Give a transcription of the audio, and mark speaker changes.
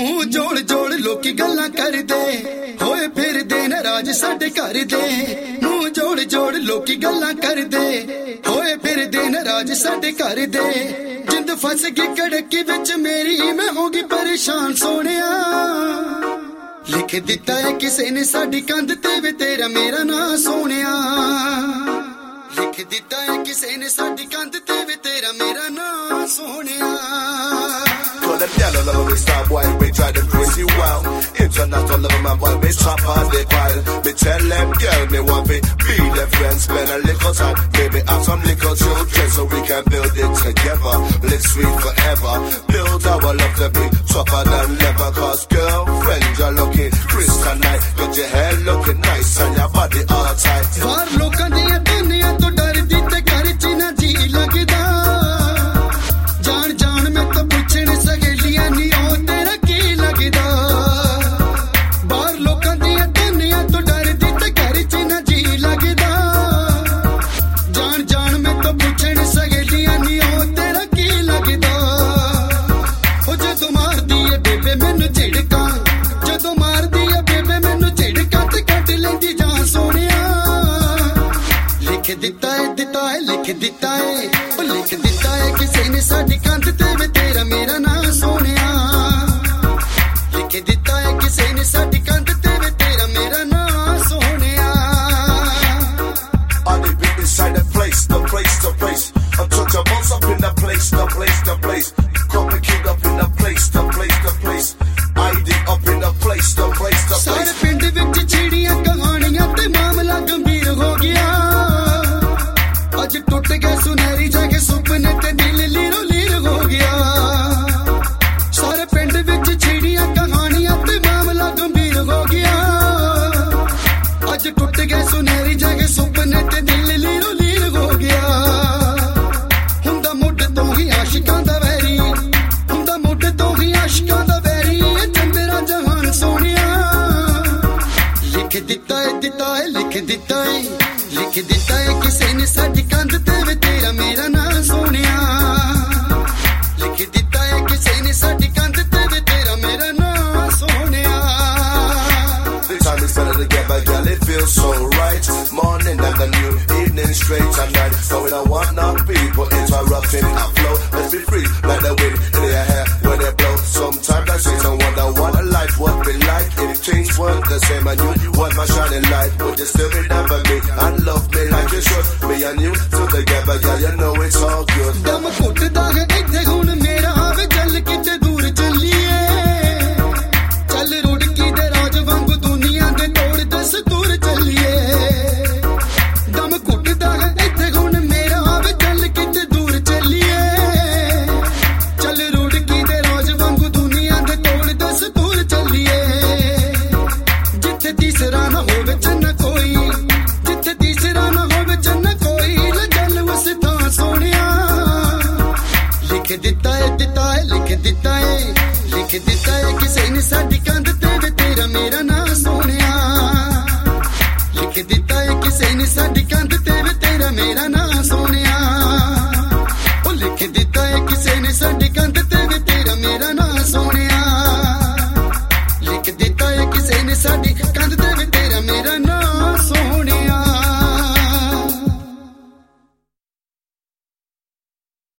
Speaker 1: ਮੂੰਹ ਜੋੜ ਜੋੜ ਲੋਕੀ ਗੱਲਾਂ ਕਰਦੇ ਹੋਏ ਫਿਰਦੇ ਨੇ ਰਾਜ ਸਾਡੇ ਘਰ ਦੇ ਮੂੰਹ ਜੋੜ ਜੋੜ ਲੋਕੀ ਗੱਲਾਂ ਕਰਦੇ ਹੋਏ ਫਿਰਦੇ ਨੇ ਰਾਜ ਸਾਡੇ ਘਰ ਦੇ ਜਿੰਦ ਫਸ ਗਈ ਕੜਕੀ ਵਿੱਚ ਮੇਰੀ ਮੈਂ ਹੋ ਗਈ ਪਰੇਸ਼ਾਨ ਸੋਹਣਿਆ ਲਿਖ ਦਿੱਤਾ ਹੈ ਕਿਸੇ ਨੇ ਸਾਡੀ ਕੰਧ ਤੇ ਵੇ ਤੇਰਾ ਮੇਰਾ ਨਾਂ ਸੋਹਣਿਆ ਲਿਖ ਦਿੱਤਾ ਹੈ ਕਿਸੇ ਨੇ ਸਾਡੀ ਕੰਧ ਤੇ ਵੇ ਤੇਰਾ ਮੇਰਾ ਨਾਂ ਸੋਹਣਿਆ
Speaker 2: Them yellow love me stop boy, we try to twist you out. International love man boy, me chop on the pile. Me tell them girl me want me be their friends, spend a little time, maybe have some little children so we can build it together. Live sweet forever, build our love to be tougher than leather. Cause girlfriend you're looking crystalline, got your hair looking nice and your body all tight.
Speaker 1: Var lokan diya duniya to dardi te ghar ch na ji lagda. Jaan jaan mein to puchne sageliyan ni o tera ki lagda. Var lokan diya duniya to dardi te ghar ch na ji lagda. Jaan jaan mein to puchne sageliyan ni o tera ki lagda. O jadoo mardi hai bebe mainu ਝਿੜਕਾਂ ਜਦੋਂ ਮਾਰਦੀ ਹੈ ਬੇਬੇ ਮੈਨੂੰ ਝਿੜਕਾਂ ਤੇ ਕੱਢ ਲੈਂਦੀ ਜਾਨ ਸੋਹਣਿਆ ਲਿਖ ਦਿੱਤਾ ਹੈ ਲਿਖ ਦਿੱਤਾ ਹੈ ਉਹ ਲਿਖ ਦਿੱਤਾ ਹੈ ਕਿਸੇ ਨੇ ਸਾਡੀ ਕੰਧ ਤੇ ਵੇ ਤੇਰਾ ਮੇਰਾ ਨਾਂ ਸੋਹਣਿਆ ਲਿਖ ਦਿੱਤਾ ਹੈ ਕਿਸੇ ਨੇ ਸਾਡੀ ਕੰਧ ਤੇ ਵੇ ਤੇਰਾ ਮੇਰਾ ਨਾਂ ਸੋਹਣਿਆ
Speaker 2: I live inside the place, the place, the place. Untouchables up in the place, the place, the place. Copy kid up in the place, the place, the place. ID up in the place, the place, the place.
Speaker 1: ਸਾਰੇ ਪਿੰਡ ਵਿੱਚ ਛਿੜੀਆਂ ਕਹਾਣੀਆਂ ਤੇ ਮਾਮਲਾ ਗੰਭੀਰ ਹੋ ਗਿਆ ਅੱਜ ਟੁੱਟ ਗਏ ਸੁਨਹਿਰੀ ਜਾਗੇ ਸੁਪਨੇ ਤੇ ਦਿਲ ਲੀਰੋ ਲੀਰ ਹੋ ਗਿਆ ਸਾਰੇ ਪਿੰਡ ਵਿੱਚ ਛਿੜੀਆਂ ਕਹਾਣੀਆਂ ਤੇ ਮਾਮਲਾ ਗੰਭੀਰ ਹੋ ਗਿਆ ਅੱਜ ਟੁੱਟ ਗਏ ਸੁਨਹਿਰੀ ਜਾਗੇ ਸੁਪਨੇ ਤੇ ਦਿਲ ਲੀਰੋ ਲੀਰ ਹੋ ਗਿਆ ਹੁੰਦਾ ਮੁੱਢ ਤੋਂ ਹੀ ਆਸ਼ਿਕਾਂ ਦਾ ਵੈਰੀ ਹੁੰਦਾ ਮੁੱਢ ਤੋਂ ਹੀ ਆਸ਼ਿਕਾਂ ਦਾ ਵੈਰੀ ਚੰਦਰਾ ਜਹਾਨ ਸੋਹਣਿਆ ਲਿਖ ਦਿੱਤਾ ਹੈ ਲਿਖ ਦਿੱਤਾ ਹੈ ਲਿਖ ਦਿੱਤਾ ਹੈ ਕਿਸੇ ਨੇ ਸਾਡੀ ਕੰਧ ਤੇ ਵੇ ਤੇਰਾ ਮੇਰਾ ਨਾਂ ਸੋਹਣਿਆ ਲਿਖ ਦਿੱਤਾ ਹੈ ਕਿਸੇ ਨੇ ਸਾਡੀ ਕੰਧ ਤੇ ਵੇ ਤੇਰਾ ਮੇਰਾ ਨਾਂ ਸੋਹਣਿਆ
Speaker 2: The time is better together, girl, it feels so right. Morning and the new evening, straight at night. So we don't want no people interrupting our flow. Let's be free, like the wind in your hair when they blow. Sometimes I sit and wonder what a life would be like if things weren't the same and you was my shining light. Would you still be there for me and love me like you should? Me and you still together, girl, you know it's all good.
Speaker 1: ਦਮ ਘੁੱਟਦਾ ਹੈ ਇੱਥੇ ਹੁਣ ਮੇਰਾ ਆਵੇ ਚੱਲ ਕਿਤੇ ਦੂਰ ਚੱਲੀਏ ਚੱਲ ਰੁੜਕੀ ਦੇ ਰਾਜ ਵਾਂਗੂ ਦੁਨੀਆ ਦੇ ਤੋੜ ਦਸ ਦੂਰ ਚੱਲੀਏ ਦਮ ਘੁੱਟਦਾ ਹੈ ਇੱਥੇ ਹੁਣ ਮੇਰਾ ਆਵੇ ਚੱਲ ਕਿਤੇ ਦੂਰ ਚੱਲੀਏ ਚੱਲ ਰੁੜਕੀ ਦੇ ਰਾਜ ਵਾਂਗੂ ਦੁਨੀਆ ਦੇ ਤੋੜ ਦਸ ਦੂਰ ਚੱਲੀਏ ਜਿੱਥੇ ਤੀਸਰਾ ਨਾ ਹੋਵੇ ਚੰਨ ਕੋਈ ਜਿੱਥੇ ਤੀਸਰਾ ਨਾ ਹੋਵੇ ਚੰਨ ਕੋਈ ਲੱਜਲ ਉਸ ਥਾਂ ਸੋਹਣਿਆ ਲਿਖ ਦਿੱਤਾ ਹੈ ਲਿਖ ਦਿੱਤਾ ਹੈ ਲਿਖ ਦਿੱਤਾ ਹੈ ਕਿਸੇ ਨੇ ਸਾਡੀ ਕੰਧ ਤੇ ਵੇ ਤੇਰਾ ਮੇਰਾ ਨਾਂ ਸੋਹਣਿਆ ਲਿਖ ਦਿੱਤਾ ਹੈ ਕਿਸੇ ਨੇ ਸਾਡੀ ਕੰਧ ਤੇ ਵੇ ਤੇਰਾ ਮੇਰਾ ਨਾਂ ਸੋਹਣਿਆ ਉਹ ਲਿਖ ਦਿੱਤਾ ਹੈ ਕਿਸੇ ਨੇ ਸਾਡੀ ਕੰਧ ਤੇ ਵੇ